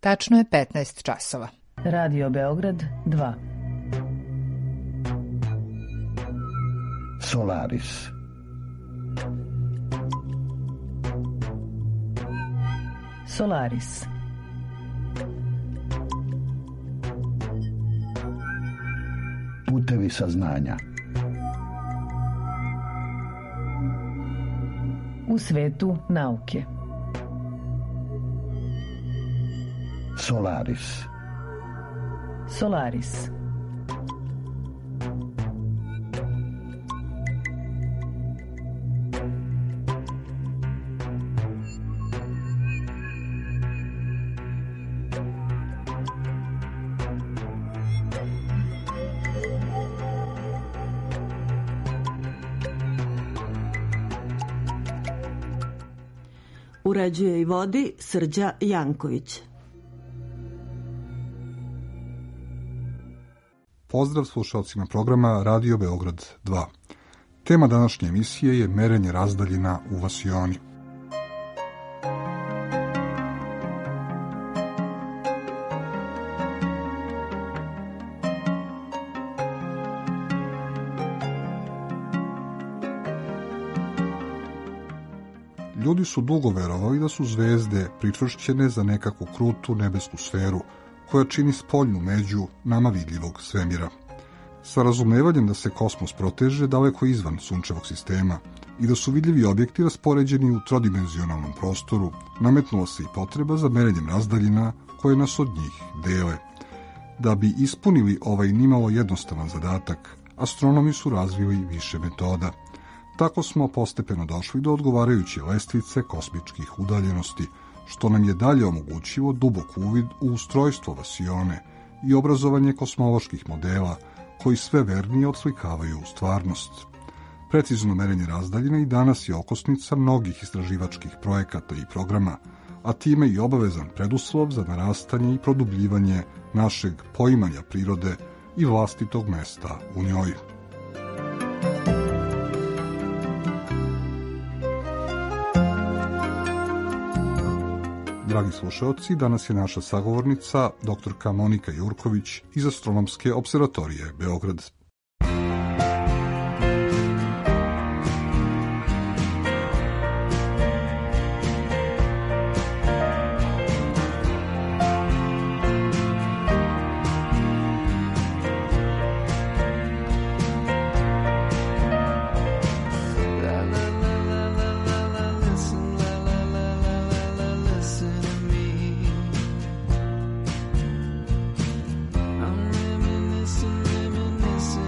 Tačno je 15 časova. Radio Beograd 2. Solaris. Solaris. Putevi saznanja. U svetu nauke. Solaris. Solaris. Uređuje i vodi Srđa Janković. Pozdrav slušalcima programa Radio Beograd 2. Tema današnje emisije je merenje razdaljina u vasioni. Ljudi su dugo verovali da su zvezde pričvršćene za nekakvu krutu nebesku sferu koja čini spoljnu među nama vidljivog svemira. Sa razumevanjem da se kosmos proteže daleko izvan sunčevog sistema i da su vidljivi objekti raspoređeni u trodimenzionalnom prostoru, nametnula se i potreba za merenjem razdaljina koje nas od njih dele. Da bi ispunili ovaj nimalo jednostavan zadatak, astronomi su razvili više metoda. Tako smo postepeno došli do odgovarajuće lestvice kosmičkih udaljenosti, što nam je dalje omogućilo dubok uvid u ustrojstvo vasione i obrazovanje kosmoloških modela koji sve vernije odslikavaju stvarnost. Precizno merenje razdaljina i danas je okosnica mnogih istraživačkih projekata i programa, a time i obavezan preduslov za narastanje i produbljivanje našeg poimanja prirode i vlastitog mesta u njoj. Dragi slušalci, danas je naša sagovornica dr. Monika Jurković iz Astronomske observatorije Beograd. Reminiscing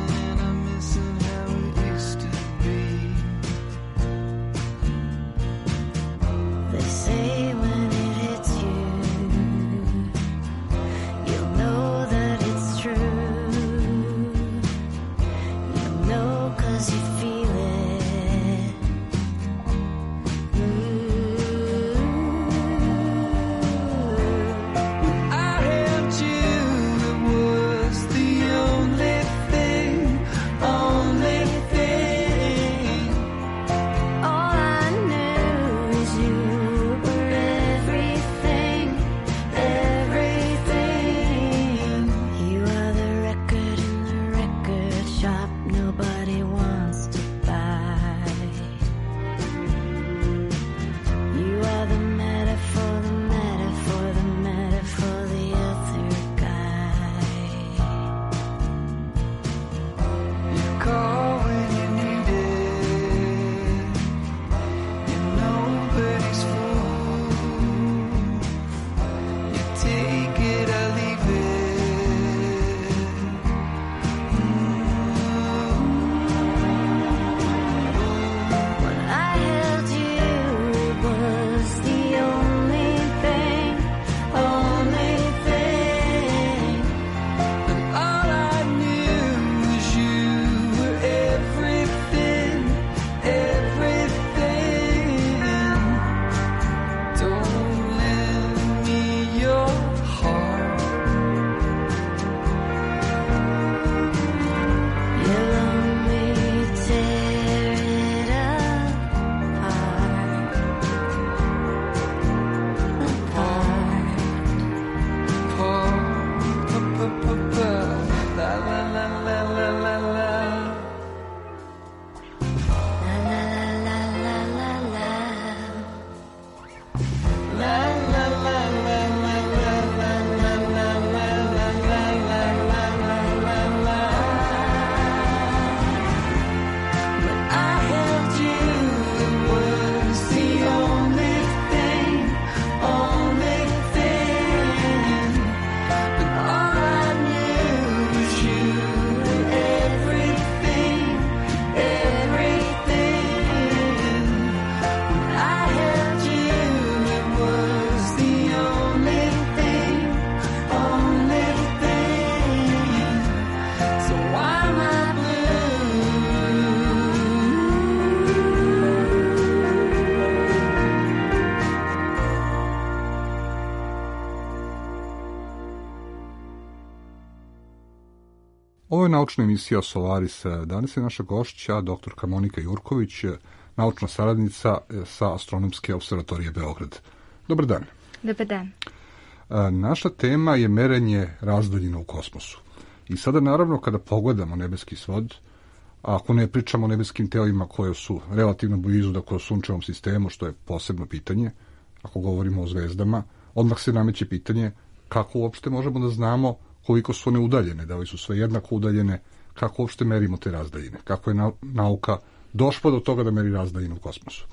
Ovo je naučna emisija Solaris. Danas je naša gošća doktorka Monika Jurković, naučna saradnica sa Astronomske observatorije Beograd. Dobar dan. Dobar dan. Naša tema je merenje razdaljina u kosmosu. I sada naravno kada pogledamo nebeski svod, a ako ne pričamo o nebeskim telima koje su relativno blizu, dakle o sunčevom sistemu, što je posebno pitanje, ako govorimo o zvezdama, odmah se nameće pitanje kako uopšte možemo da znamo koliko su one udaljene, da li su sve jednako udaljene, kako uopšte merimo te razdaljine, kako je nauka došla do toga da meri razdaljine u kosmosu.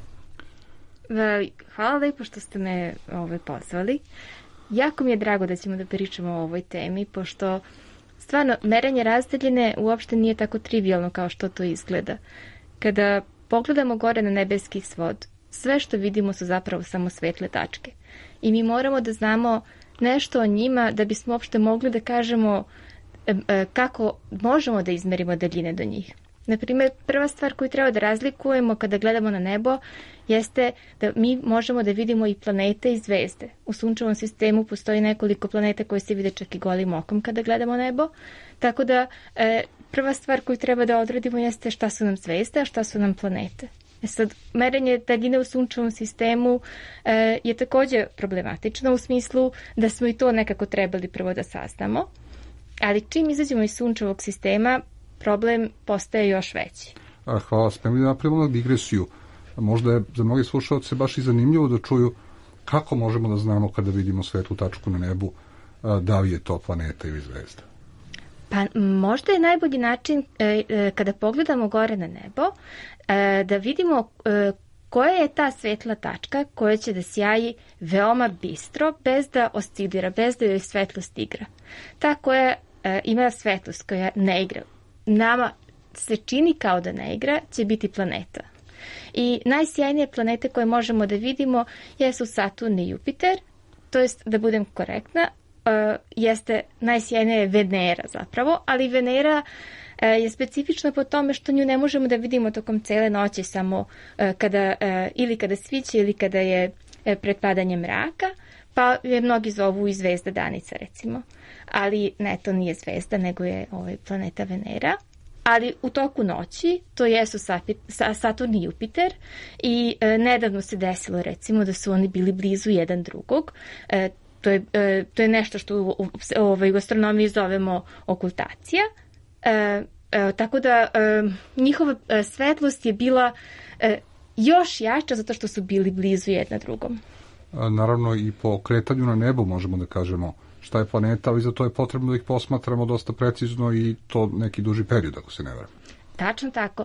Hvala lepo što ste me pozvali. Jako mi je drago da ćemo da pričamo o ovoj temi, pošto stvarno merenje razdaljine uopšte nije tako trivialno kao što to izgleda. Kada pogledamo gore na nebeski svod, sve što vidimo su zapravo samo svetle tačke. I mi moramo da znamo nešto o njima da bismo uopšte mogli da kažemo kako možemo da izmerimo daljine do njih. Naprimjer, prva stvar koju treba da razlikujemo kada gledamo na nebo jeste da mi možemo da vidimo i planete i zvezde. U sunčevom sistemu postoji nekoliko planeta koje se vide čak i golim okom kada gledamo nebo. Tako da prva stvar koju treba da odredimo jeste šta su nam zvezde, a šta su nam planete. Sad, merenje daljine u sunčevom sistemu je također problematično u smislu da smo i to nekako trebali prvo da saznamo, ali čim izađemo iz sunčevog sistema, problem postaje još veći. Hvala, spremni da napravimo digresiju. Možda je za mnogi slušalce baš i zanimljivo da čuju kako možemo da znamo kada vidimo svetlu tačku na nebu, da li je to planeta ili zvezda. Pa možda je najbolji način kada pogledamo gore na nebo da vidimo koja je ta svetla tačka koja će da sjaji veoma bistro, bez da oscilira, bez da joj svetlost igra. Ta koja ima svetlost, koja ne igra, nama se čini kao da ne igra, će biti planeta. I najsjajnije planete koje možemo da vidimo jesu Saturn i Jupiter, to jest, da budem korektna, jeste najsjajnija Venera zapravo, ali Venera je specifična po tome što nju ne možemo da vidimo tokom cele noći samo ili kada sviće ili kada je pred padanjem mraka, pa je mnogi zovu i zvezda danica recimo. Ali ne, to nije zvezda, nego je planeta Venera. Ali u toku noći to jesu Saturn i Jupiter i nedavno se desilo recimo da su oni bili blizu jedan drugog. To je nešto što u astronomiji zovemo okultacija. Tako da njihova svetlost je bila još jača zato što su bili blizu jedna drugom. Naravno i po kretanju na nebu možemo da kažemo šta je planeta, ali za to je potrebno da ih posmatramo dosta precizno i to neki duži period, ako se ne varam. Tačno tako.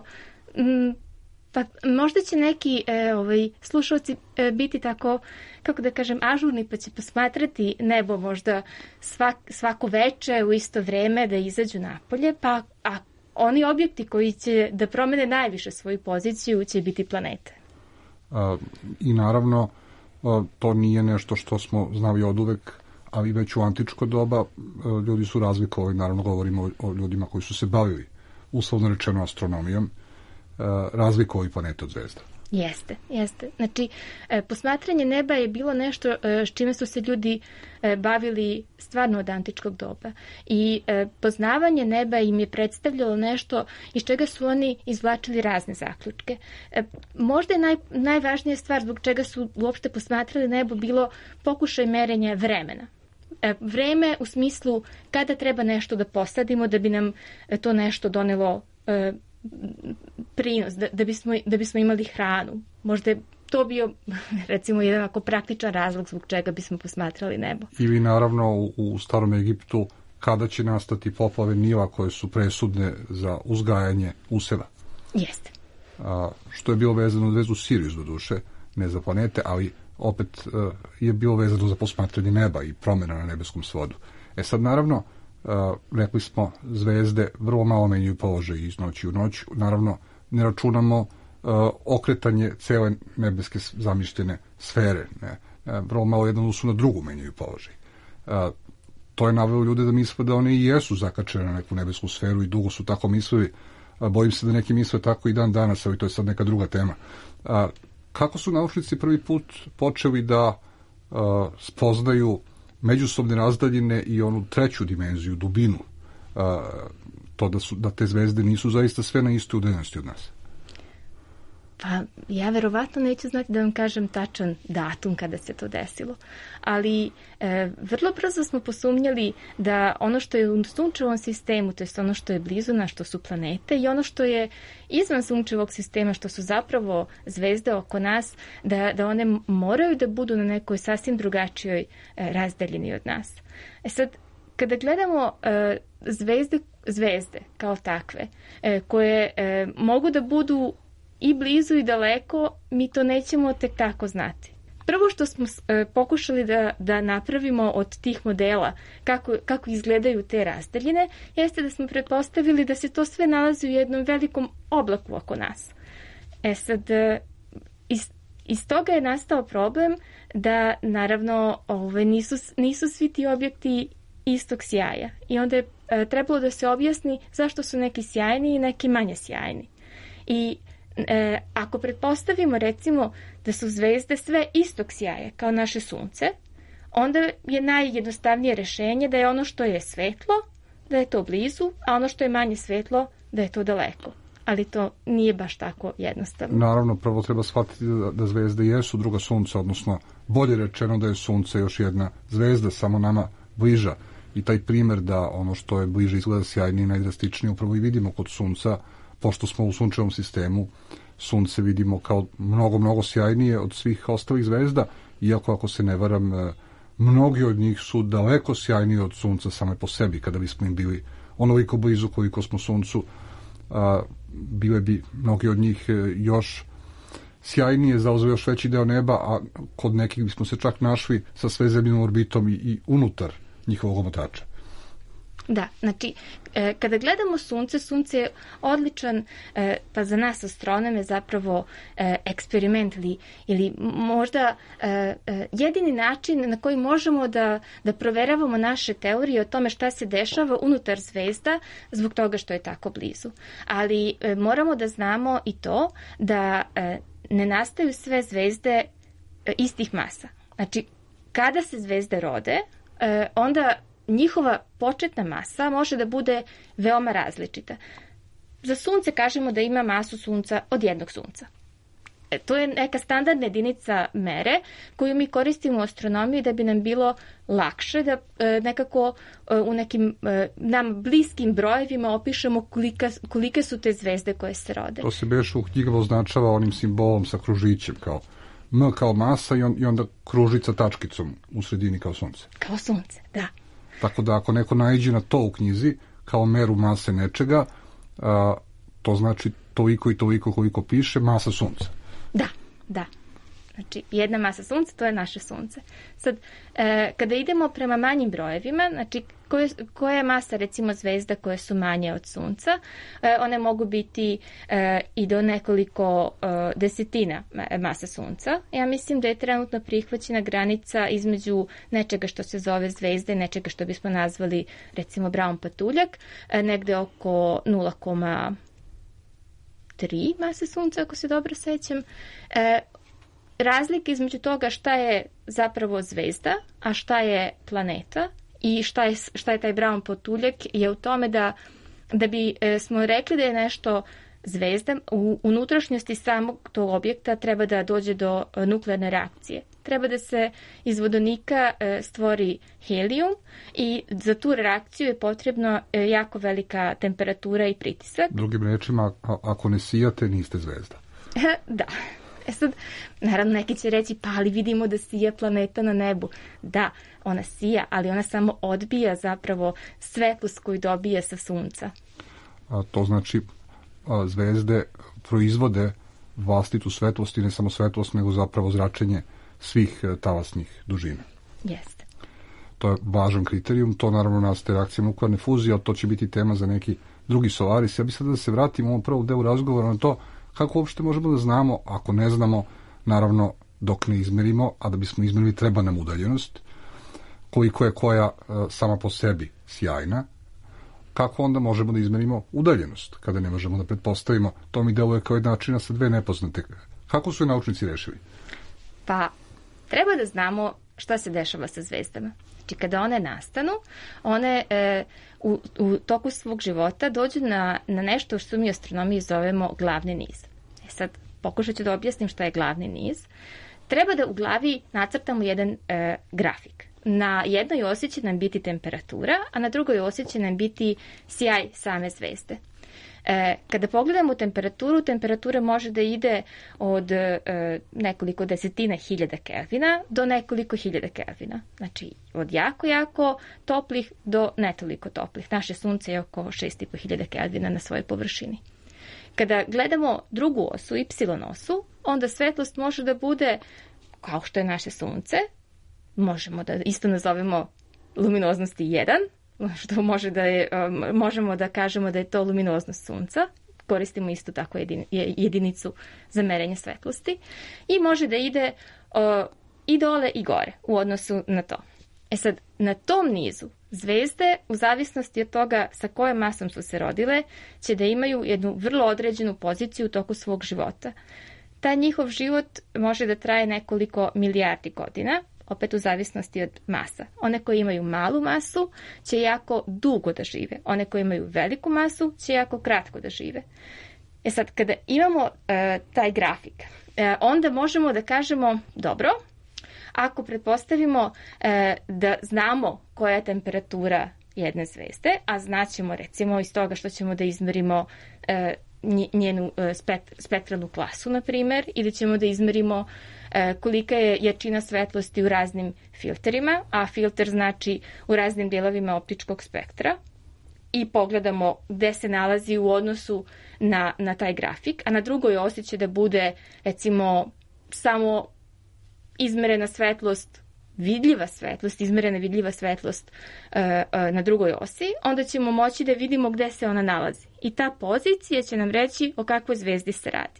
Pa možda će neki slušalci biti tako, kako da kažem, ažurni, pa će posmatrati nebo možda svako veče u isto vreme da izađu napolje, pa oni objekti koji će da promene najviše svoju poziciju će biti planete. I naravno, to nije nešto što smo znali oduvek, ali već u antičko doba ljudi su razlikovali, naravno govorimo o ljudima koji su se bavili, uslovno rečeno, astronomijom, razlikovali planete od zvezda. Jeste. Znači, posmatranje neba je bilo nešto s čime su se ljudi bavili stvarno od antičkog doba. I poznavanje neba im je predstavljalo nešto iz čega su oni izvlačili razne zaključke. Možda je najvažnija stvar zbog čega su uopšte posmatrali nebo bilo pokušaj merenja vremena. Vreme u smislu kada treba nešto da posadimo da bi nam to nešto donelo prinos, da bismo imali hranu. Možda je to bio, recimo, jedan ako praktičan razlog zbog čega bismo posmatrali nebo. Ili naravno u starom Egiptu kada će nastati poplave Nila koje su presudne za uzgajanje useva. Jeste. Što je bilo vezano za zvezdu Sirius do duše, ne za planete, ali opet je bilo vezano za posmatranje neba i promjena na nebeskom svodu. Sad naravno, rekli smo, zvezde vrlo malo menjaju položaj iz noći u noć. Naravno, ne računamo okretanje cele nebeske zamišljene sfere. Vrlo malo jedan odnosu na drugu menjaju položaj. To je navelo ljude da misle da one i jesu zakačene na neku nebesku sferu i dugo su tako mislili. Bojim se da neki misle tako i dan danas, ali to je sad neka druga tema. Kako su naučnici prvi put počeli da spoznaju međusobne razdaljine i onu treću dimenziju, dubinu to da te zvezde nisu zaista sve na istoj udaljenosti od nas? Pa ja verovatno neću znati da vam kažem tačan datum kada se to desilo, ali vrlo brzo smo posumnjali da ono što je u sunčevom sistemu, to je ono što je blizu nas, što su planete, i ono što je izvan sunčevog sistema, što su zapravo zvezde oko nas, da one moraju da budu na nekoj sasvim drugačijoj razdaljini od nas. Sad, kada gledamo zvezde kao takve, koje mogu da budu i blizu i daleko, mi to nećemo tek tako znati. Prvo što smo pokušali da napravimo od tih modela kako izgledaju te razdaljine, jeste da smo pretpostavili da se to sve nalazi u jednom velikom oblaku oko nas. Sad, iz toga je nastao problem da, naravno, nisu svi ti objekti istog sjaja. I onda je trebalo da se objasni zašto su neki sjajni i neki manje sjajni. I ako pretpostavimo, recimo, da su zvezde sve istog sjaja kao naše sunce, onda je najjednostavnije rešenje da je ono što je svetlo, da je to blizu, a ono što je manje svetlo, da je to daleko. Ali to nije baš tako jednostavno. Naravno, prvo treba shvatiti da zvezde jesu druga sunca, odnosno bolje rečeno da je sunce još jedna zvezda, samo nama bliža. I taj primer da ono što je bliže izgleda sjajnije i najdrastičnije upravo i vidimo kod sunca, pošto smo u sunčevom sistemu, sunce vidimo kao mnogo sjajnije od svih ostalih zvezda, iako, ako se ne varam, mnogi od njih su daleko sjajniji od sunca same po sebi. Kada bismo im bili onoliko blizu koliko smo suncu, bile bi mnogi od njih još sjajnije, zauzeo još veći deo neba, a kod nekih bismo se čak našli sa svezemljenom orbitom i unutar njihovog omotača. Da, znači, kada gledamo sunce je odličan, pa za nas astronome zapravo eksperiment ili možda jedini način na koji možemo da proveravamo naše teorije o tome šta se dešava unutar zvezda zbog toga što je tako blizu. Ali moramo da znamo i to da ne nastaju sve zvezde istih masa. Znači, kada se zvezde rode, onda njihova početna masa može da bude veoma različita. Za sunce kažemo da ima masu sunca od jednog sunca. To je neka standardna jedinica mere koju mi koristimo u astronomiji da bi nam bilo lakše da nekako u nekim nam bliskim brojevima opišemo kolike su te zvezde koje se rode. To se beš u knjigama označava onim simbolom sa kružićem, kao M kao masa i onda kružica tačkicom u sredini kao sunce. Kao sunce, da. Tako da ako neko naiđe na to u knjizi kao meru mase nečega, to znači toliko i toliko koliko piše masa sunca. Da. Znači, jedna masa sunca, to je naše sunce. Sad, kada idemo prema manjim brojevima, znači, koja je masa, recimo, zvezda koje su manje od sunca, one mogu biti i do nekoliko desetina masa sunca. Ja mislim da je trenutno prihvaćena granica između nečega što se zove zvezde, nečega što bismo nazvali, recimo, Brown patuljak, negde oko 0,3 mase sunca, ako se dobro sećam. Razlika između toga šta je zapravo zvezda, a šta je planeta i šta je taj Brown patuljak je u tome da bi smo rekli da je nešto zvezda, u unutrašnjosti samog tog objekta treba da dođe do nuklearne reakcije. Treba da se iz vodonika stvori helijum i za tu reakciju je potrebno jako velika temperatura i pritisak. Drugim rečima, ako ne sijate, niste zvezda. Da. Sad, naravno, neki će reći, pa ali vidimo da sija planeta na nebu. Da, ona sija, ali ona samo odbija zapravo svetlost koju dobije sa sunca. To znači, zvezde proizvode vlastitu svetlost i ne samo svetlost, nego zapravo zračenje svih talasnih dužina. Jeste. To je važan kriterijum, to naravno nastaje reakcija nuklearne fuzije, ali to će biti tema za neki drugi Solaris. Ja bih sad da se vratim u ovom prvom delu razgovora na to kako uopšte možemo da znamo, ako ne znamo, naravno dok ne izmerimo, a da bismo izmerili treba nam udaljenost, koliko je koja sama po sebi sjajna, kako onda možemo da izmerimo udaljenost, kada ne možemo da pretpostavimo, to mi deluje kao jedna čina sa dve nepoznate. Kako su je naučnici rešili? Pa, treba da znamo šta se dešava sa zvezdama. Znači, kada one nastanu, one u toku svog života dođu na nešto što mi u astronomiji zovemo glavni niz. Sad, pokušat ću da objasnim šta je glavni niz. Treba da u glavi nacrtamo jedan grafik. Na jednoj osi će nam biti temperatura, a na drugoj osi će nam biti sjaj same zvezde. Kada pogledamo temperaturu, temperatura može da ide od nekoliko desetina hiljada Kelvina do nekoliko hiljada Kelvina. Znači, od jako, jako toplih do netoliko toplih. Naše sunce je oko 6.500 Kelvina na svojoj površini. Kada gledamo drugu osu, y osu, onda svetlost može da bude kao što je naše sunce. Možemo da isto nazovemo luminoznosti 1, što možemo da kažemo da je to luminoznost sunca. Koristimo isto tako jedinicu za merenje svetlosti. I može da ide i dole i gore u odnosu na to. Sad, na tom nizu zvezde, u zavisnosti od toga sa kojom masom su se rodile, će da imaju jednu vrlo određenu poziciju u toku svog života. Taj njihov život može da traje nekoliko milijardi godina, opet u zavisnosti od masa. One koje imaju malu masu će jako dugo da žive. One koje imaju veliku masu će jako kratko da žive. Sad, kada imamo taj grafik, onda možemo da kažemo, dobro, ako pretpostavimo da znamo koja je temperatura jedne zvezde, a znaćemo recimo iz toga što ćemo da izmerimo njenu spektralnu klasu, na primjer, ili ćemo da izmerimo kolika je jačina svetlosti u raznim filterima, a filter znači u raznim dijelovima optičkog spektra, i pogledamo gde se nalazi u odnosu na taj grafik, a na drugoj osi će da bude recimo samo izmerena svetlost, izmerena vidljiva svetlost na drugoj osi, onda ćemo moći da vidimo gde se ona nalazi. I ta pozicija će nam reći o kakvoj zvezdi se radi.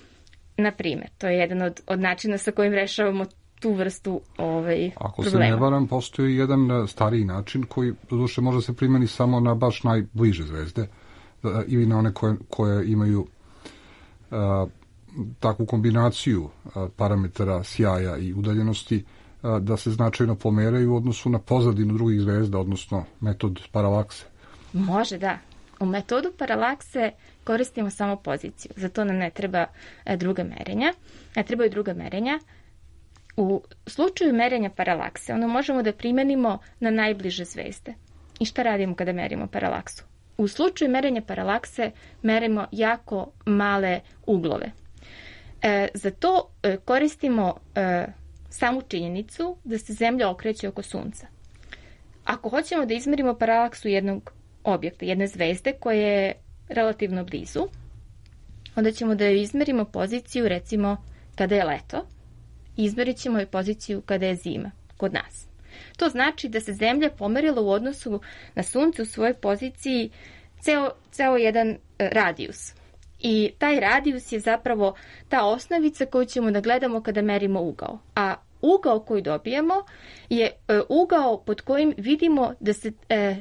Na primjer, to je jedan od načina sa kojim rešavamo tu vrstu problema. Ako se ne varam, postoji jedan stariji način koji, doduše, može se primeni samo na baš najbliže zvezde ili na one koje imaju takvu kombinaciju parametara sjaja i udaljenosti da se značajno pomeraju u odnosu na pozadinu drugih zvezda, odnosno metod paralakse. Može, da. U metodu paralakse koristimo samo poziciju. Za to nam ne treba druga merenja. Ne trebaju druga merenja. U slučaju merenja paralakse, ono možemo da primenimo na najbliže zvezde. I šta radimo kada merimo paralaksu? U slučaju merenja paralakse merimo jako male uglove. Za to koristimo samu činjenicu da se Zemlja okreće oko Sunca. Ako hoćemo da izmerimo paralaksu jednog objekta, jedne zvezde koja je relativno blizu, onda ćemo da joj izmerimo poziciju recimo kada je leto i izmerit ćemo joj poziciju kada je zima kod nas. To znači da se Zemlja pomerila u odnosu na Sunce u svojoj poziciji ceo jedan radijus. I taj radijus je zapravo ta osnovica koju ćemo da gledamo kada merimo ugao. A ugao koji dobijemo je ugao pod kojim vidimo da se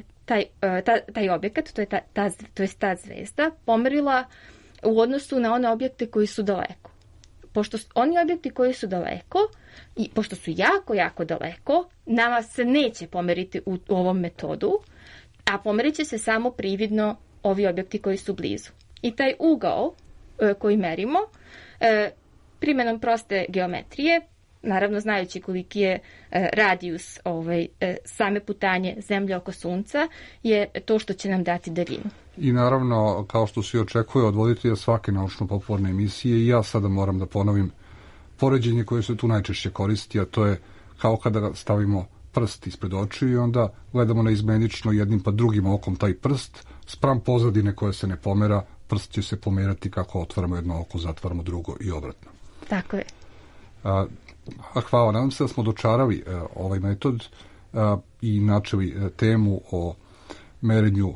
taj objekat, to je ta zvezda, pomerila u odnosu na one objekte koji su daleko. Pošto oni objekti koji su daleko, i pošto su jako, jako daleko, nama se neće pomeriti u ovom metodu, a pomerit će se samo prividno ovi objekti koji su blizu. I taj ugao koji merimo, primenom proste geometrije, naravno znajući koliki je radijus same putanje Zemlje oko Sunca, je to što će nam dati daljinu. I naravno, kao što se i očekuje od voditelja svake naučno-popularne emisije, i ja sada moram da ponovim poređenje koje se tu najčešće koristi, a to je kao kada stavimo prst ispred očiju i onda gledamo neizmenično jednim pa drugim okom taj prst, spram pozadine koja se ne pomera, prst će se pomerati kako otvaramo jedno oko, zatvaramo drugo i obratno. Tako je. Hvala, nadam se da smo dočarali ovaj metod i načeli temu o merenju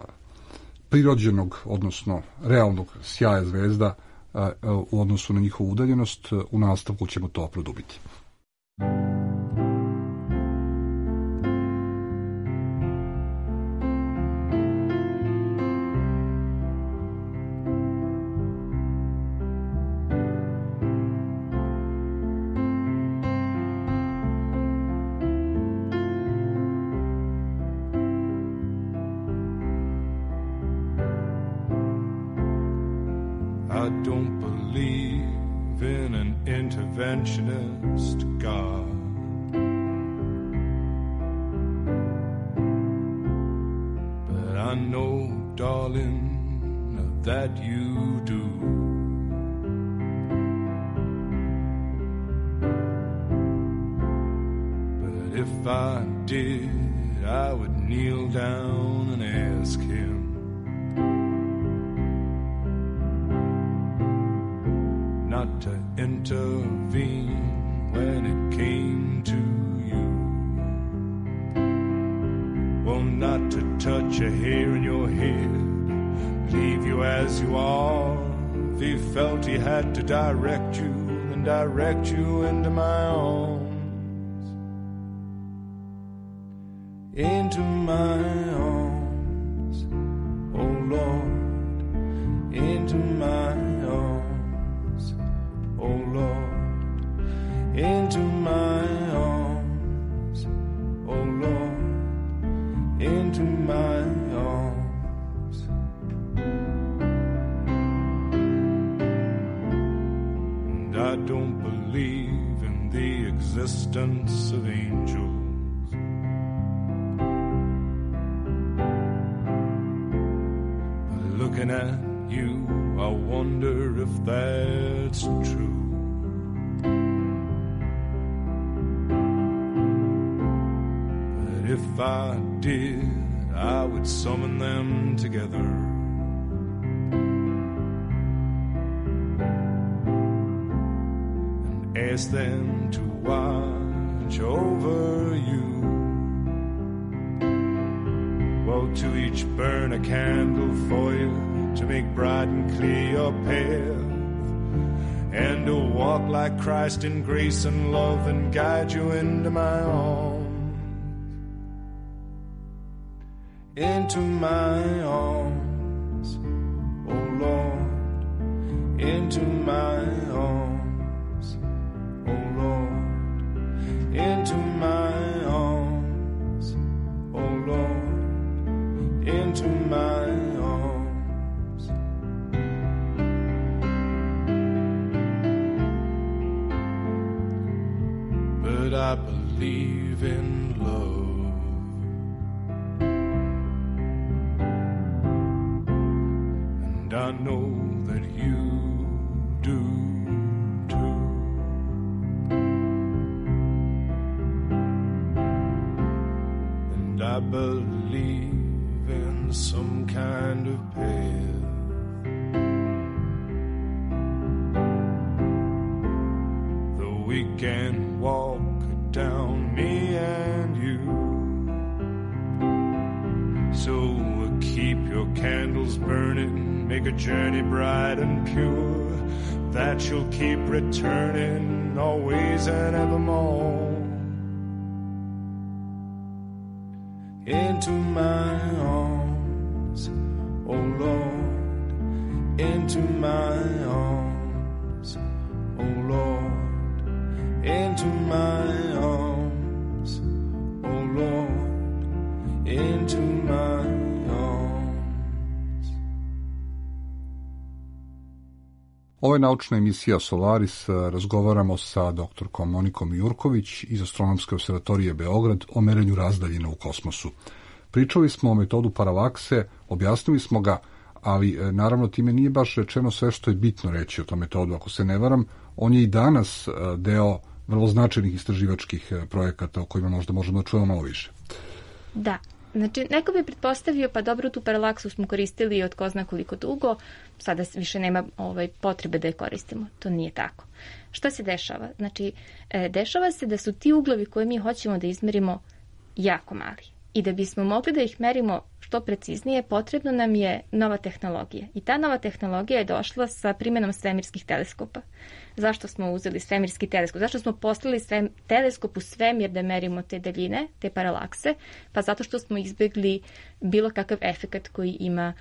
prirođenog, odnosno realnog sjaja zvezda u odnosu na njihovu udaljenost. U nastavku ćemo to produbiti. don't believe in an interventionist God. But I know, darling, that you do. But if I did, I would kneel down and ask him not to intervene when it came to you. Well, not to touch a hair in your head, leave you as you are. If he felt he had to direct you, then direct you into my arms. Into my arms, oh Lord, into my arms, oh Lord, into my arms, oh Lord, into my arms. And I don't believe in the existence of angels. Looking at you, I wonder if that's true. But if I did, I would summon them together and ask them to watch over you. Well, to each burn a candle for you, to make bright and clear your path, and to walk like Christ in grace and love and guide you into my arms. Into my arms, oh Lord, into my arms, oh Lord, into my arms, oh Lord, into my arms. But I believe in love, and I know that you do too. And I believe in some kind of path that we can walk down, me and you. So keep your candles burning, make a journey bright and pure, that you'll keep returning always and evermore. Into my arms, oh Lord, into my arms, oh Lord, into my arms, oh Lord, into my arms. Ovo je naučna emisija Solaris. Razgovaramo sa doktorkom Monikom Jurković iz Astronomske observatorije Beograd o merenju razdaljina u kosmosu. Pričali smo o metodu paralakse, objasnili smo ga, ali naravno time nije baš rečeno sve što je bitno reći o tom metodu. Ako se ne varam, on je i danas deo vrlo značajnih istraživačkih projekata o kojima možda možemo da čujemo malo više. Da. Znači, neko bi pretpostavio, pa dobro, tu paralaksu smo koristili od ko zna koliko dugo, sada više nema potrebe da je koristimo. To nije tako. Šta se dešava? Znači, dešava se da su ti uglovi koje mi hoćemo da izmerimo jako mali. I da bismo mogli da ih merimo što preciznije, potrebno nam je nova tehnologija. I ta nova tehnologija je došla sa primjenom svemirskih teleskopa. Zašto smo uzeli svemirski teleskop? Zašto smo poslali teleskop u svemir da merimo te daljine, te paralakse? Pa zato što smo izbjegli bilo kakav efekat koji ima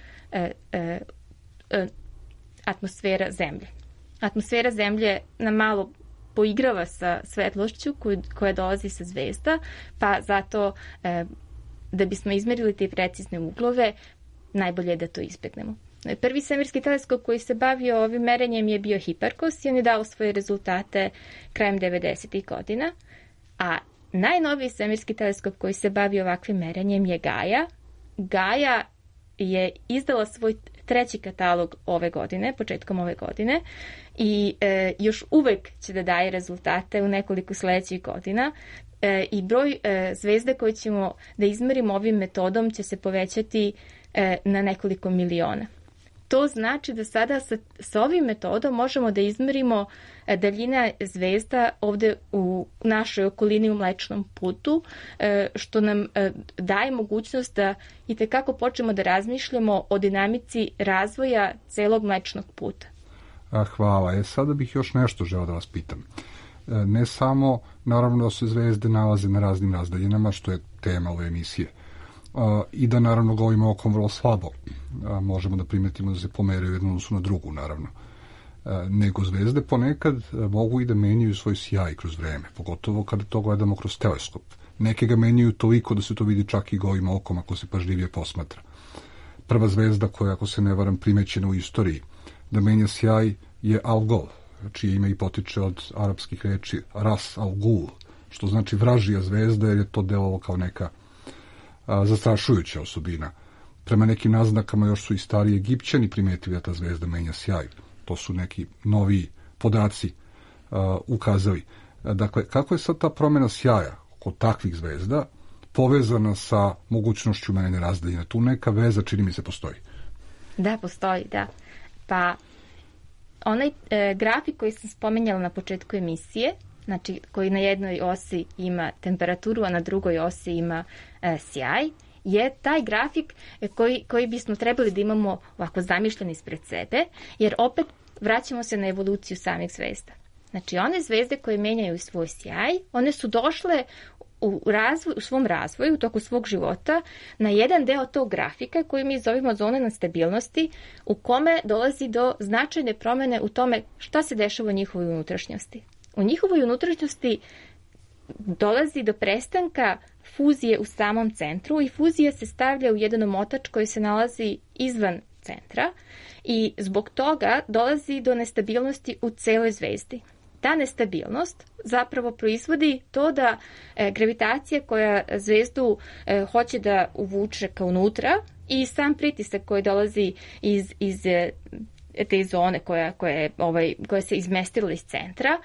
atmosfera Zemlje. Atmosfera Zemlje nam malo poigrava sa svetlošću koja dolazi sa zvezda, pa zato da bismo izmerili te precizne uglove, najbolje je da to izbjegnemo. precizno. Prvi svemirski teleskop koji se bavio ovim merenjem je bio Hiparkos i on je dao svoje rezultate krajem 90. godina. A najnoviji svemirski teleskop koji se bavi ovakvim merenjem je Gaia. Gaia je izdala svoj 3. katalog ove godine, početkom ove godine, i još uvek će da daje rezultate u nekoliko sledećih godina i broj zvezde koje ćemo da izmerimo ovim metodom će se povećati na nekoliko miliona. To znači da sada sa ovim metodom možemo da izmerimo daljina zvezda ovde u našoj okolini u Mlečnom putu, što nam daje mogućnost da itekako počnemo da razmišljamo o dinamici razvoja celog Mlečnog puta. Hvala. Sada bih još nešto želeo da vas pitam. Ne samo, naravno, da se zvezde nalaze na raznim razdaljinama, što je tema ove emisije, i da naravno golim okom vrlo slabo možemo da primetimo da se pomeraju jednu odnosu na drugu, naravno. Nego zvezde ponekad mogu i da menjaju svoj sjaj kroz vreme, pogotovo kada to gledamo kroz teleskop. Neke ga menjaju toliko da se to vidi čak i golim okom ako se pažljivije posmatra. Prva zvezda koja, ako se ne varam, primećena u istoriji da menja sjaj je Algol, čije ime i potiče od arapskih reči Ras al-Gul, što znači vražija zvezda, jer je to delovalo kao neka zastrašujuća osobina. Prema nekim naznakama još su i stariji Egipćani primetili da ta zvezda menja sjaj. To su neki noviji podaci ukazali. Dakle, kako je sad ta promjena sjaja kod takvih zvezda povezana sa mogućnošću menjanja razdaljine? Tu neka veza, čini mi se, postoji. Da, postoji, da. Pa, onaj grafik koji sam spominjala na početku emisije, znači koji na jednoj osi ima temperaturu, a na drugoj osi ima sjaj, je taj grafik koji bismo trebali da imamo ovako zamišljen ispred sebe, jer opet vraćamo se na evoluciju samih zvezda. Znači, one zvezde koje menjaju svoj sjaj, one su došle u svom razvoju, u toku svog života, na jedan deo tog grafika koji mi zovemo zone nestabilnosti, u kome dolazi do značajne promene u tome šta se dešava u njihovoj unutrašnjosti. U njihovoj unutrašnjosti dolazi do prestanka fuzije u samom centru i fuzija se stavlja u jedan omotač koji se nalazi izvan centra i zbog toga dolazi do nestabilnosti u celoj zvezdi. Ta nestabilnost zapravo proizvodi to da gravitacija koja zvezdu hoće da uvuče ka unutra i sam pritisak koji dolazi iz te zone koja se izmestila iz centra,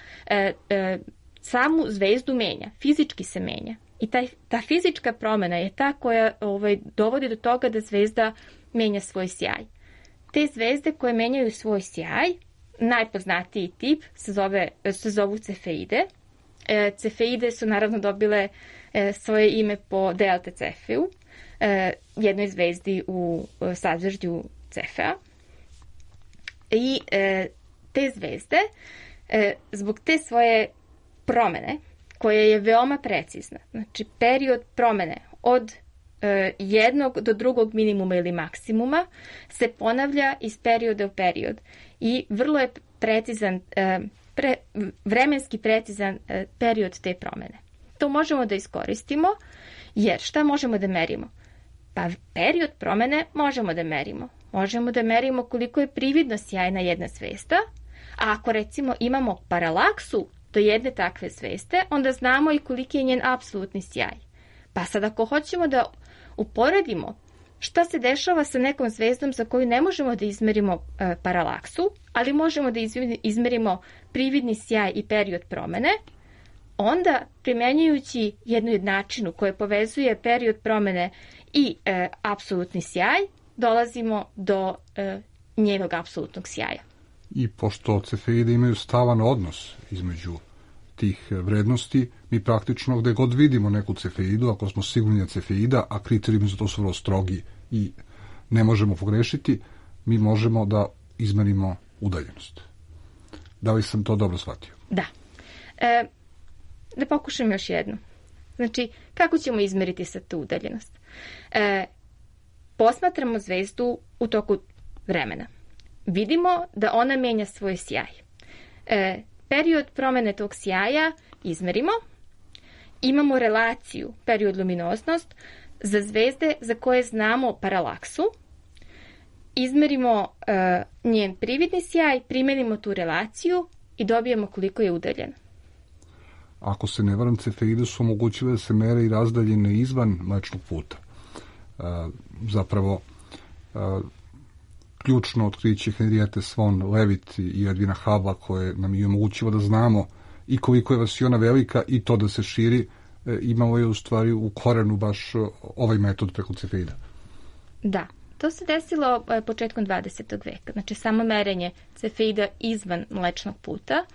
samu zvezdu menja, fizički se menja. I ta fizička promjena je ta koja dovodi do toga da zvezda menja svoj sjaj. Te zvezde koje menjaju svoj sjaj, najpoznatiji tip se zovu cefeide. Cefeide su naravno dobile svoje ime po Delta Cefeu, jednoj zvezdi u sazvežđu Cefea. I te zvezde, zbog te svoje promene, koja je veoma precizna, znači period promene od jednog do drugog minimuma ili maksimuma se ponavlja iz perioda u period i vrlo je precizan, vremenski precizan period te promene. To možemo da iskoristimo, jer šta možemo da merimo? Pa period promene možemo da merimo. Možemo da merimo koliko je prividno sjajna jedna zvezda, a ako recimo imamo paralaksu do jedne takve zvezde, onda znamo i koliki je njen apsolutni sjaj. Pa sad ako hoćemo da uporedimo šta se dešava sa nekom zvezdom za koju ne možemo da izmerimo paralaksu, ali možemo da izmerimo prividni sjaj i period promene, onda primenjujući jednu jednačinu koja povezuje period promene i apsolutni sjaj, dolazimo do njenog apsolutnog sjaja. I pošto cefeide imaju stalan odnos između tih vrednosti, mi praktično gde god vidimo neku cefeidu, ako smo sigurni da cefeida, a kriterijumi za to su vrlo strogi i ne možemo pogrešiti, mi možemo da izmerimo udaljenost. Da li sam to dobro shvatio? Da. Da pokušam još jednu. Znači, kako ćemo izmeriti sad tu udaljenost? Posmatramo zvezdu u toku vremena. Vidimo da ona menja svoj sjaj. Period promene tog sjaja izmerimo. Imamo relaciju, period luminoznost, za zvezde za koje znamo paralaksu. izmerimo njen prividni sjaj, primenimo tu relaciju i dobijemo koliko je udaljena. Ako se ne varam, cefeide su omogućile da se mere i razdaljine izvan mlečnog puta. Zapravo, ključno otkriće Henriette von Leavitt i Edwina Hubbla, koje nam je omogućilo da znamo i koliko je vasiona velika i to da se širi, imalo je u stvari u korenu baš ovaj metod preko cefeida. Da. To se desilo početkom 20. veka. Znači, samo merenje cefeida izvan mlečnog puta.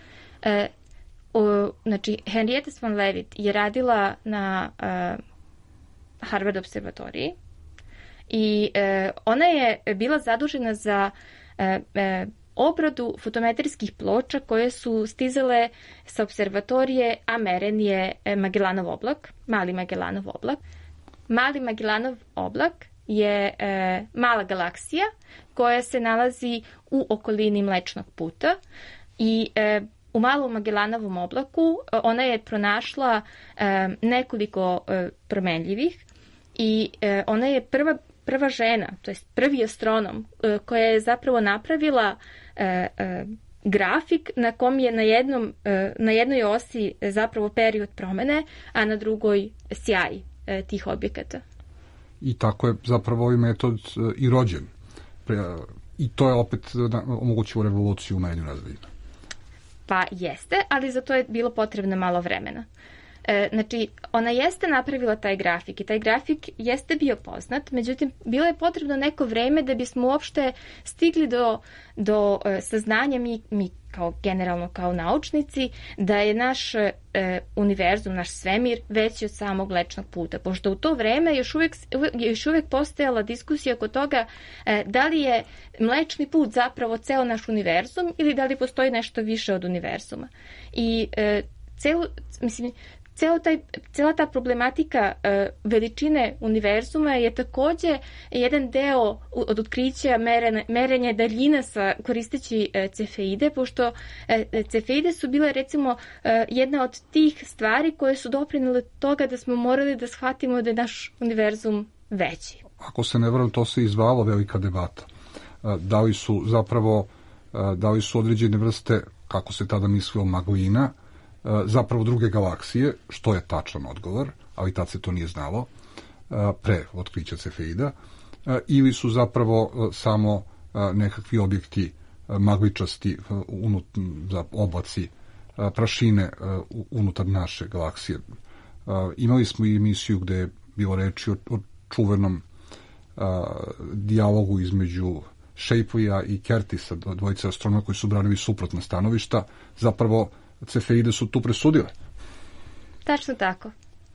Znači, Henriette von Leavitt je radila na Harvard observatoriji i ona je bila zadužena za obradu fotometrijskih ploča koje su stizale sa observatorije, a meren je Magellanov oblak, Mali Magellanov oblak. Mali Magellanov oblak je mala galaksija koja se nalazi u okolini Mlečnog puta i u Malom Magellanovom oblaku ona je pronašla nekoliko promenljivih i ona je prva žena, to jest prvi astronom koja je zapravo napravila grafik na kom je na jednoj osi zapravo period promene, a na drugoj sjaj tih objekata. I tako je zapravo ovaj metod i rođen. I to je opet omogućilo revoluciju u merenju razdaljina. Pa jeste, ali za to je bilo potrebno malo vremena. Znači, ona jeste napravila taj grafik i taj grafik jeste bio poznat, međutim, bilo je potrebno neko vreme da bismo uopšte stigli do saznanja mi generalno kao naučnici, da je naš univerzum, naš svemir veći od samog Mlečnog puta, pošto u to vreme još uvek postojala diskusija oko toga da li je Mlečni put zapravo ceo naš univerzum ili da li postoji nešto više od univerzuma. I cijela ta problematika veličine univerzuma je takođe jedan deo od otkrića merenja daljina koristeći cefeide, pošto cefeide su bile recimo jedna od tih stvari koje su doprinele toga da smo morali da shvatimo da je naš univerzum veći. Ako se ne varam, to se i zvalo velika debata. Da li su određene vrste, kako se tada mislilo, maglina, zapravo druge galaksije, što je tačan odgovor, ali tad se to nije znalo, pre otkrića cefeida, ili su zapravo samo nekakvi objekti magličasti, oblaci prašine unutar naše galaksije. Imali smo i emisiju gde je bilo reči o čuvenom dijalogu između Shapleya i Curtisa, dvojice astronoma koji su branili suprotna stanovišta. Zapravo cefeide su tu presudile. Tačno tako.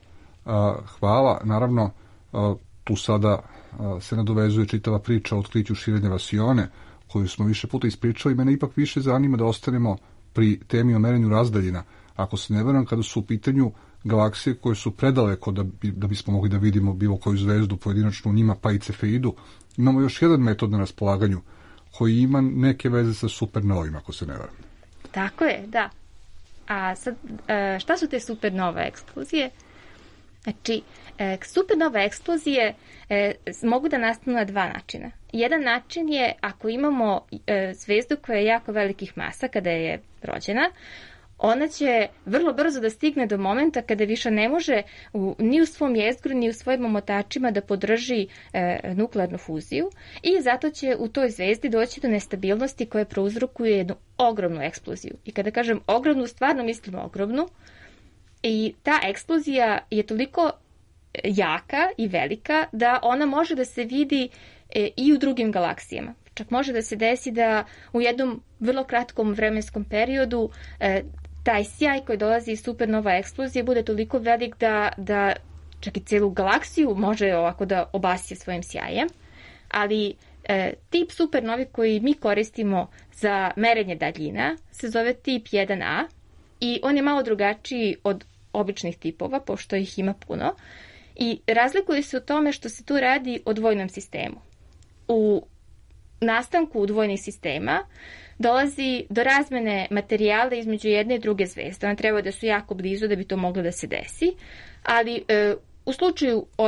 Hvala. Naravno, tu sada se nadovezuje čitava priča o otkriću širenja vasione, koju smo više puta ispričali. Mene ipak više zanima da ostanemo pri temi o merenju razdaljina. Ako se ne varam, kada su u pitanju galaksije koje su predaleko da bismo mogli da vidimo bilo koju zvezdu pojedinačno u njima, pa i cefeidu, imamo još jedan metod na raspolaganju koji ima neke veze sa supernovima, ako se ne varam. Tako je, da. A sad, šta su te supernova eksplozije? Znači, supernova eksplozije mogu da nastanu na dva načina. Jedan način je ako imamo zvezdu koja je jako velikih masa kada je rođena, ona će vrlo brzo da stigne do momenta kada više ne može ni u svom jezgru, ni u svojim omotačima da podrži nuklearnu fuziju i zato će u toj zvezdi doći do nestabilnosti koja prouzrokuje jednu ogromnu eksploziju. I kada kažem ogromnu, stvarno mislim ogromnu. I ta eksplozija je toliko jaka i velika da ona može da se vidi i u drugim galaksijama. Čak može da se desi da u jednom vrlo kratkom vremenskom periodu taj sjaj koji dolazi iz supernova eksplozije bude toliko velik da čak i celu galaksiju može ovako da obasje svojim sjajem. Ali tip supernovi koji mi koristimo za merenje daljina se zove tip 1A i on je malo drugačiji od običnih tipova, pošto ih ima puno. I razlikuje se u tome što se tu radi o dvojnom sistemu. U nastanku dvojnih sistema dolazi do razmene materijala između jedne i druge zvezde. One treba da su jako blizu da bi to moglo da se desi, ali u slučaju ovih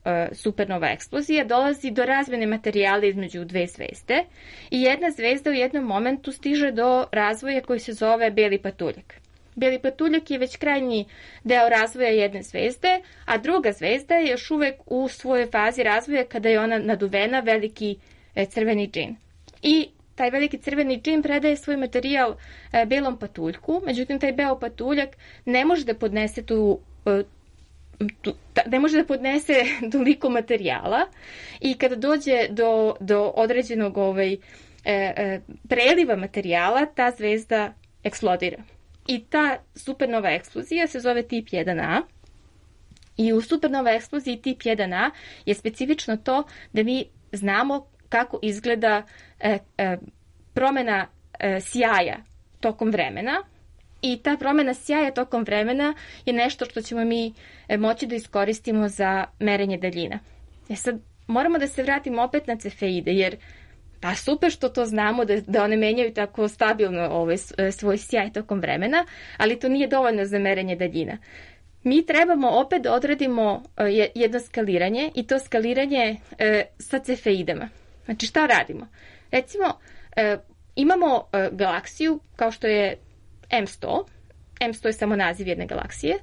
supernova eksplozija, dolazi do razmene materijala između dve zvezde i jedna zvezda u jednom momentu stiže do razvoja koji se zove beli patuljak. Beli patuljak je već krajnji deo razvoja jedne zvezde, a druga zvezda je još uvek u svojoj fazi razvoja kada je ona naduvena, veliki crveni džin. I taj veliki crveni džin predaje svoj materijal belom patuljku, međutim taj beo patuljak ne može da podnese ne može da podnese toliko materijala i kada dođe do određenog preliva materijala, ta zvezda eksplodira. I ta supernova eksplozija se zove tip 1A i u supernova eksploziji tip 1A je specifično to da mi znamo kako izgleda promena sjaja tokom vremena i ta promena sjaja tokom vremena je nešto što ćemo mi moći da iskoristimo za merenje daljina. Sad moramo da se vratimo opet na cefeide, jer pa super što to znamo da one menjaju tako stabilno svoj sjaj tokom vremena, ali to nije dovoljno za merenje daljina. Mi trebamo opet da odradimo jedno skaliranje i to skaliranje sa cefeidama. Znači šta radimo? Recimo, imamo galaksiju kao što je M100. M100 je samo naziv jedne galaksije.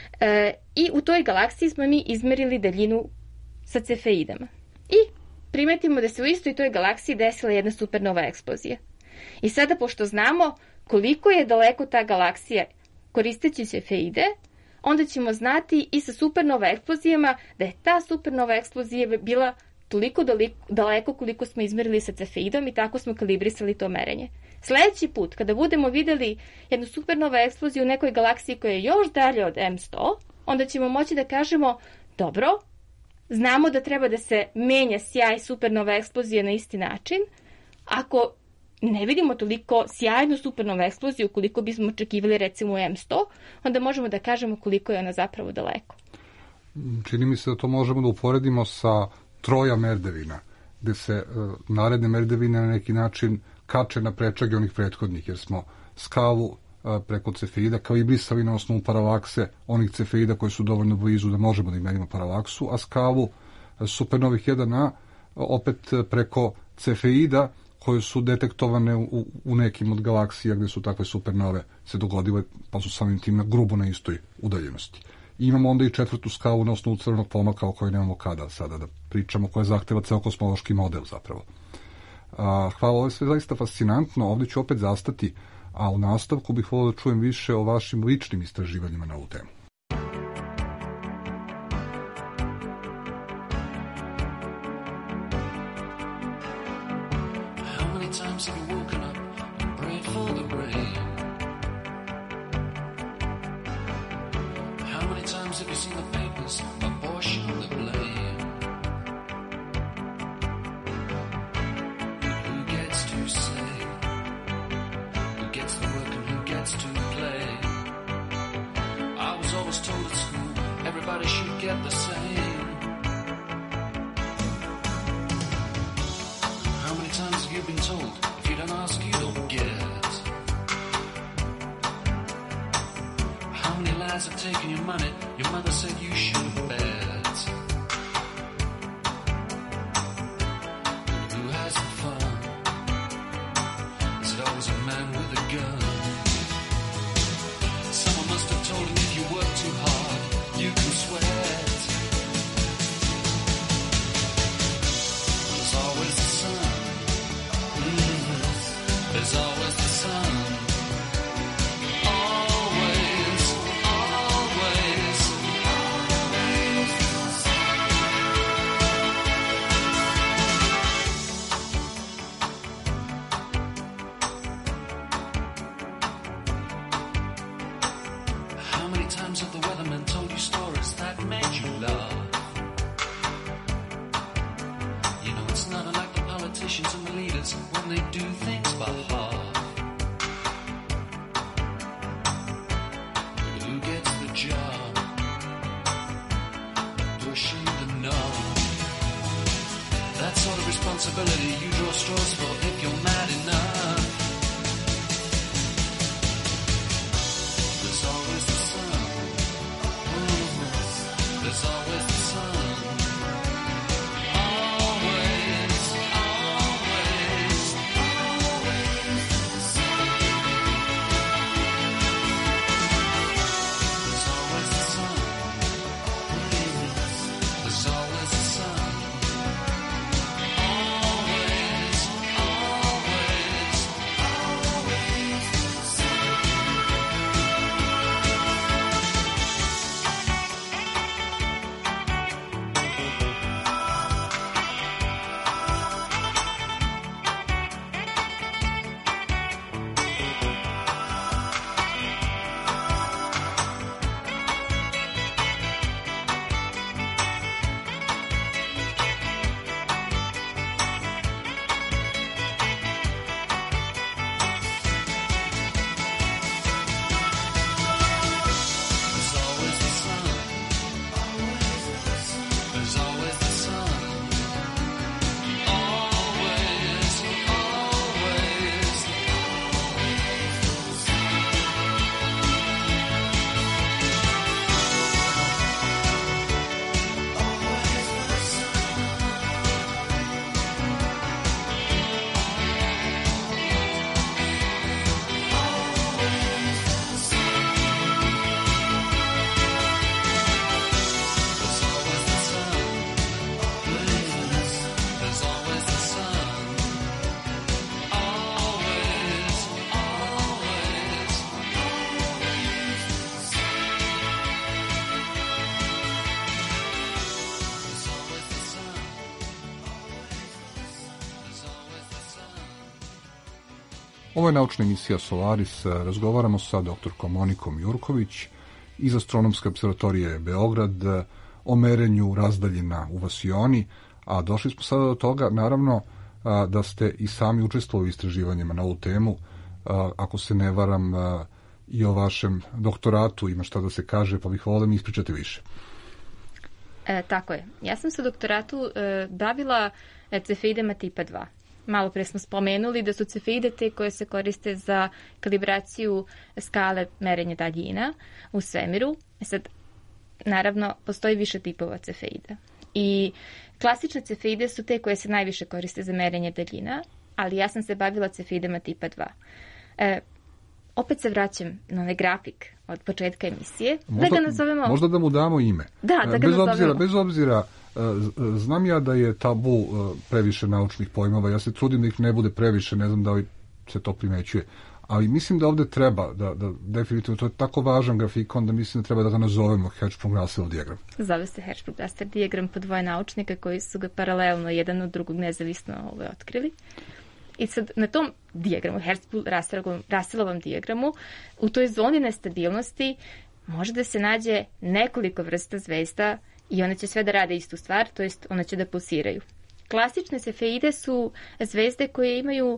I u toj galaksiji smo mi izmerili daljinu sa cefeidama. I primetimo da se u istoj toj galaksiji desila jedna supernova eksplozija. I sada, pošto znamo koliko je daleko ta galaksija koristeći cefeide, onda ćemo znati i sa supernova eksplozijama da je ta supernova eksplozija bila toliko daleko koliko smo izmerili sa cefeidom i tako smo kalibrisali to merenje. Sledeći put, kada budemo videli jednu supernova eksploziju u nekoj galaksiji koja je još dalje od M100, onda ćemo moći da kažemo, dobro, znamo da treba da se menja sjaj supernova eksplozije na isti način. Ako ne vidimo toliko sjajnu supernova eksploziju koliko bismo očekivali recimo u M100, onda možemo da kažemo koliko je ona zapravo daleko. Čini mi se da to možemo da uporedimo sa troja merdevina, gde se naredne merdevine na neki način kače na prečage onih prethodnih, jer smo skalu preko cefeida kao i brisali na osnovu paralakse onih cefeida koji su dovoljno blizu da možemo da imamo paralaksu, a skalu supernovih 1A opet preko cefeida koje su detektovane u nekim od galaksija gde su takve supernove se dogodile, pa su samim tim grubo na istoj udaljenosti. I imamo onda i četvrtu skalu na osnovu crvenog pomaka o kojoj nemamo kada sada da pričamo, koja zahteva ceo kosmološki model zapravo. Hvala, ovo je sve zaista fascinantno, ovdje ću opet zastati, a u nastavku bih volio da čujem više o vašim ličnim istraživanjima na ovu temu. There's always the sun. Ovo je naučna emisija Solaris. Razgovaramo sa doktorkom Monikom Jurković iz Astronomske observatorije Beograd o merenju razdaljina u Vasioni, a došli smo sada do toga, naravno, da ste i sami učestvovali u istraživanjima na ovu temu. Ako se ne varam, i o vašem doktoratu ima šta da se kaže, pa bih volio da mi ispričate više. Tako je. Ja sam se u doktoratu bavila cefeidama tipa 2. Malo pre smo spomenuli da su cefeide te koje se koriste za kalibraciju skale merenja daljina u svemiru. Sad, naravno, postoji više tipova cefeida. I klasične cefeide su te koje se najviše koriste za merenje daljina, ali ja sam se bavila cefeidama tipa 2. Opet se vraćam na onaj grafik od početka emisije. Da ga nazovemo... Možda da mu damo ime. Da ga nazovemo. Bez obzira, znam ja da je tabu previše naučnih pojmova, ja se trudim da ih ne bude previše, ne znam da li se to primećuje, ali mislim da ovde treba, da definitivno, to je tako važan grafikon da mislim da treba da ga nazovemo Hertzsprung-Russell dijagram. Zove se Hertzsprung-Russell dijagram po dvoje naučnika koji su ga paralelno jedan od drugog nezavisno otkrili. I sad na tom dijagramu, Hertzsprung-Russellovom dijagramu, u toj zoni nestabilnosti može da se nađe nekoliko vrsta zvezda i one će sve da rade istu stvar, to jest one će da pulsiraju. Klasične cefeide su zvezde koje imaju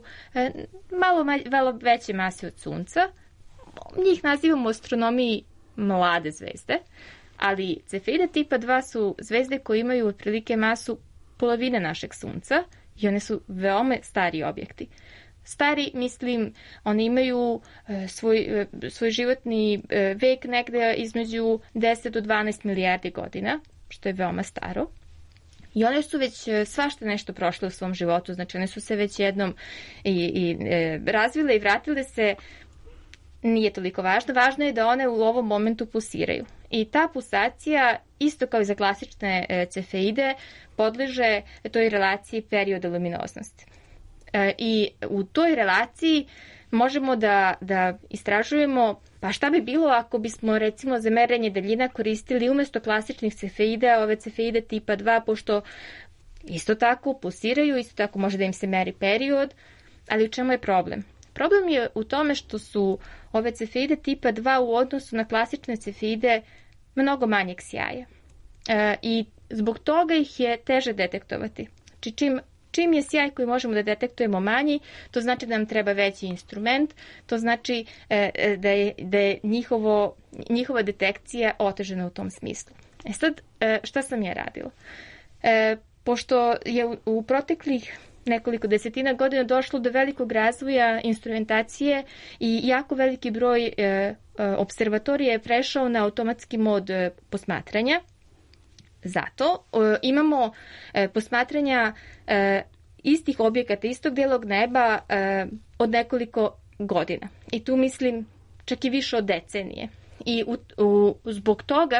malo veće mase od Sunca. Njih nazivamo u astronomiji mlade zvezde, ali cefeide tipa 2 su zvezde koje imaju otprilike masu polovine našeg Sunca i one su veoma stari objekti. Stari, mislim, oni imaju svoj životni vek negde između 10 do 12 milijardi godina, što je veoma staro. I one su već svašta nešto prošle u svom životu, znači one su se već jednom i razvile i vratile se, nije toliko važno. Važno je da one u ovom momentu pulsiraju. I ta pulsacija, isto kao i za klasične cefeide, podleže toj relaciji perioda luminoznosti. I u toj relaciji možemo da istražujemo pa šta bi bilo ako bismo recimo za merenje daljina koristili umjesto klasičnih cefeida ove cefeide tipa 2, pošto isto tako pulsiraju, isto tako može da im se meri period, ali u čemu je problem? Problem je u tome što su ove cefeide tipa 2 u odnosu na klasične cefeide mnogo manjeg sjaja. I zbog toga ih je teže detektovati. Znači čim je sjaj koji možemo da detektujemo manji, to znači da nam treba veći instrument, to znači da je njihova detekcija otežena u tom smislu. Sad, šta sam ja radila? Pošto je u proteklih nekoliko desetina godina došlo do velikog razvoja instrumentacije i jako veliki broj observatorija je prešao na automatski mod posmatranja. Zato imamo posmatranja istih objekata, istog delog neba od nekoliko godina. I tu mislim čak i više od decenije. I zbog toga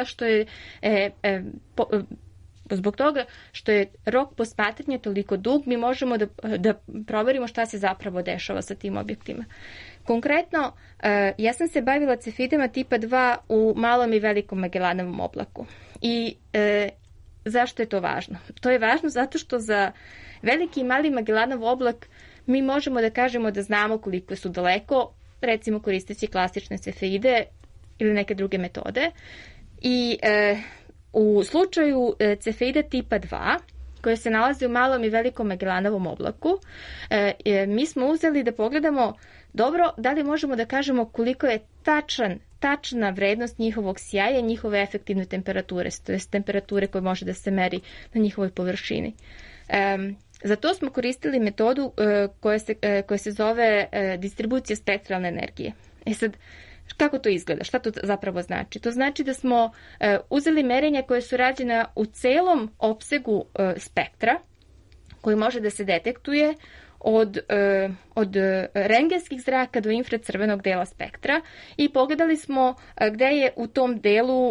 što je rok posmatranja toliko dug, mi možemo da proverimo šta se zapravo dešava sa tim objektima. Konkretno, ja sam se bavila cefeidama tipa 2 u malom i velikom Magellanovom oblaku. I zašto je to važno? To je važno zato što za veliki i mali Magellanov oblak mi možemo da kažemo da znamo koliko su daleko, recimo koristeći klasične cefeide ili neke druge metode. I u slučaju cefeide tipa 2, koje se nalaze u malom i velikom Magellanovom oblaku, mi smo uzeli da pogledamo dobro da li možemo da kažemo koliko je tačna vrednost njihovog sjaja, njihove efektivne temperature, to je temperature koje može da se meri na njihovoj površini. Za to smo koristili metodu koja se zove distribucija spektralne energije. Sad, kako to izgleda? Šta to zapravo znači? To znači da smo uzeli merenja koje su rađena u celom opsegu spektra, koji može da se detektuje od rentgenskih zraka do infracrvenog dela spektra i pogledali smo gde je u tom delu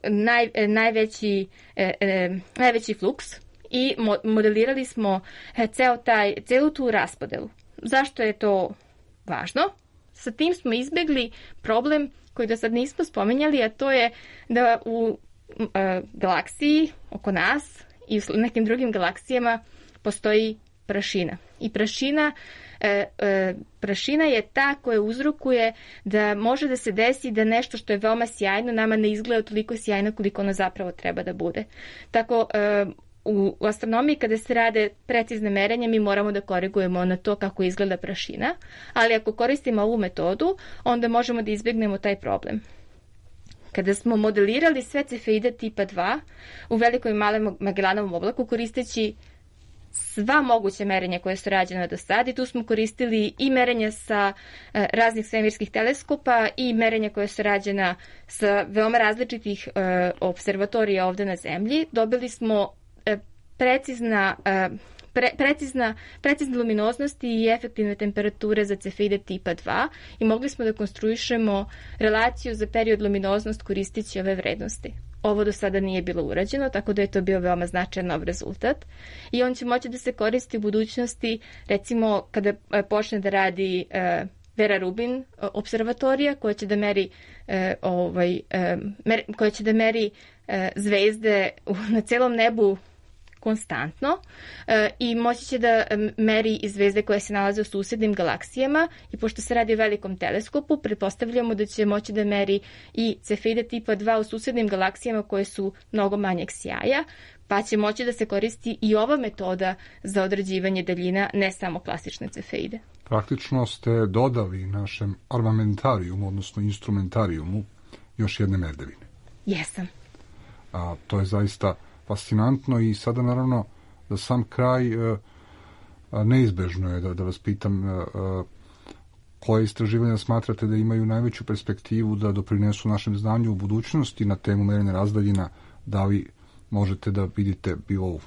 najveći fluks i modelirali smo celu tu raspodelu. Zašto je to važno? Sa tim smo izbegli problem koji do sad nismo spominjali, a to je da u galaksiji oko nas i u nekim drugim galaksijama postoji prašina. I prašina je ta koja uzrokuje da može da se desi da nešto što je veoma sjajno nama ne izgleda toliko sjajno koliko ono zapravo treba da bude. Tako, u astronomiji kada se rade precizne merenja mi moramo da korigujemo na to kako izgleda prašina, ali ako koristimo ovu metodu, onda možemo da izbegnemo taj problem. Kada smo modelirali sve cefeide tipa 2 u velikom i malom Magellanovom oblaku koristeći sva moguća merenja koje su rađena do sada i tu smo koristili i merenja sa raznih svemirskih teleskopa i merenja koje su rađena sa veoma različitih observatorija ovde na Zemlji. Dobili smo precizne luminoznosti i efektivne temperature za cefeide tipa 2 i mogli smo da konstruišemo relaciju za period luminoznost koristeći ove vrednosti. Ovo do sada nije bilo urađeno, tako da je to bio veoma značajan nov rezultat i on će moći da se koristi u budućnosti, recimo kada počne da radi Vera Rubin observatorija koja će da meri zvezde na celom nebu konstantno i moći će da meri i zvezde koje se nalaze u susednim galaksijama i pošto se radi o velikom teleskopu, pretpostavljamo da će moći da meri i cefeide tipa 2 u susednim galaksijama koje su mnogo manjeg sjaja, pa će moći da se koristi i ova metoda za određivanje daljina, ne samo klasične cefeide. Praktično ste dodali našem armamentarijumu, odnosno instrumentarijumu, još jedne merdevine. Jesam. To je zaista fascinantno i sada naravno za sam kraj neizbežno je da vas pitam koje istraživanja smatrate da imaju najveću perspektivu da doprinesu našem znanju u budućnosti na temu merenja razdaljina, da li možete da vidite bilo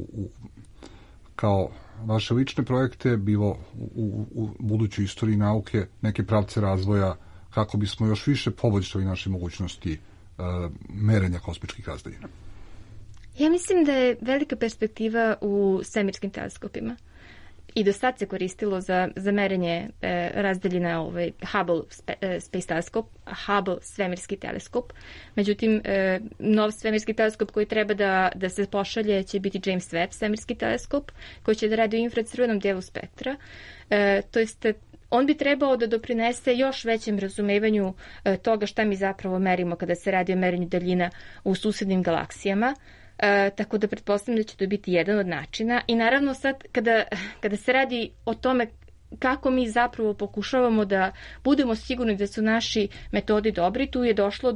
kao vaše lične projekte, bilo u budućoj istoriji nauke neke pravce razvoja kako bismo još više poboljšali naše mogućnosti merenja kosmičkih razdaljina. Ja mislim da je velika perspektiva u svemirskim teleskopima. I do sad se koristilo za merenje razdaljina Hubble Space Telescope, Hubble svemirski teleskop. Međutim, nov svemirski teleskop koji treba da se pošalje će biti James Webb svemirski teleskop, koji će da radi u infracrvenom dijelu spektra. To jest, on bi trebao da doprinese još većem razumevanju toga šta mi zapravo merimo kada se radi o merenju daljina u susednim galaksijama. Tako da pretpostavljam da će to biti jedan od načina. I naravno sad kada se radi o tome kako mi zapravo pokušavamo da budemo sigurni da su naši metodi dobri, tu je došlo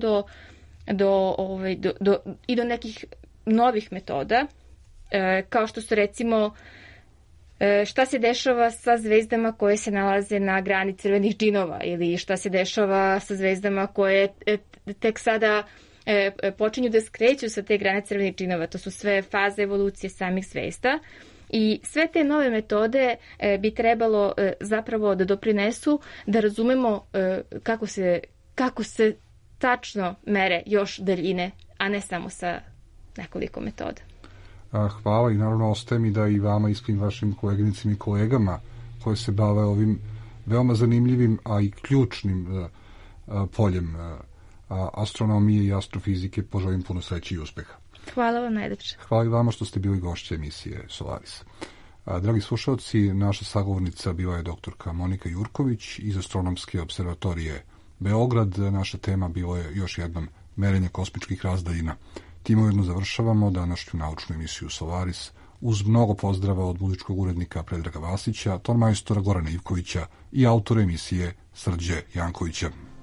do nekih novih metoda, kao što su recimo šta se dešava sa zvezdama koje se nalaze na grani crvenih džinova ili šta se dešava sa zvezdama koje tek sada počinju da skreću sa te grane crvenih džinova. To su sve faze evolucije samih zvezda. I sve te nove metode bi trebalo zapravo da doprinesu da razumemo kako se tačno mere još daljine, a ne samo sa nekoliko metoda. Hvala i naravno ostaje mi da i vama iskrenim vašim koleginicima i kolegama koji se bave ovim veoma zanimljivim, a i ključnim poljem astronomije i astrofizike poželim puno sreće i uspeha. Hvala vam najlepše. Hvala i vama što ste bili gošće emisije Solaris. Dragi slušalci, naša sagovornica bila je doktorka Monika Jurković iz Astronomske observatorije Beograd. Naša tema bilo je još jednom merenje kosmičkih razdaljina. Time ujedno završavamo današnju naučnu emisiju Solaris uz mnogo pozdrava od muzičkog urednika Predraga Vasića, tonmajstora Gorana Ivkovića i autora emisije Srđe Jankovića.